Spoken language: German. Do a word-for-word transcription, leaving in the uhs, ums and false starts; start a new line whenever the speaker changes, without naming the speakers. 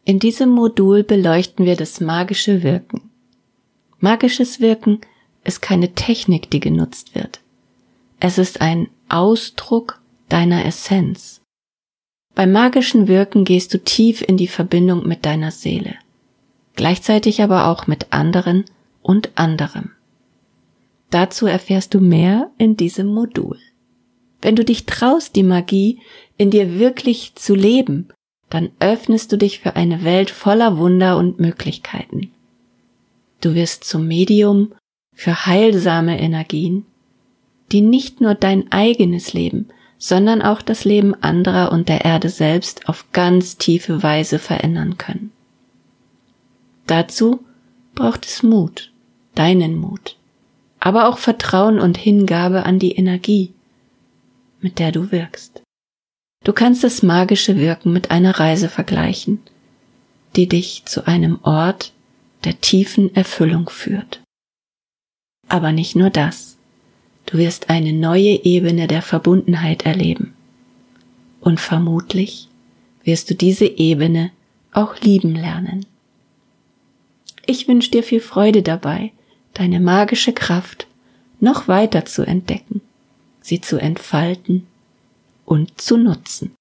In diesem Modul beleuchten wir das magische Wirken. Magisches Wirken ist keine Technik, die genutzt wird. Es ist ein Ausdruck deiner Essenz. Beim magischen Wirken gehst du tief in die Verbindung mit deiner Seele, gleichzeitig aber auch mit anderen und anderem. Dazu erfährst du mehr in diesem Modul. Wenn du dich traust, die Magie in dir wirklich zu leben, dann öffnest du dich für eine Welt voller Wunder und Möglichkeiten. Du wirst zum Medium für heilsame Energien, die nicht nur dein eigenes Leben, sondern auch das Leben anderer und der Erde selbst auf ganz tiefe Weise verändern können. Dazu braucht es Mut, deinen Mut, aber auch Vertrauen und Hingabe an die Energie, mit der du wirkst. Du kannst das magische Wirken mit einer Reise vergleichen, die dich zu einem Ort der tiefen Erfüllung führt. Aber nicht nur das. Du wirst eine neue Ebene der Verbundenheit erleben. Und vermutlich wirst du diese Ebene auch lieben lernen. Ich wünsche dir viel Freude dabei, deine magische Kraft noch weiter zu entdecken, sie zu entfalten und zu nutzen.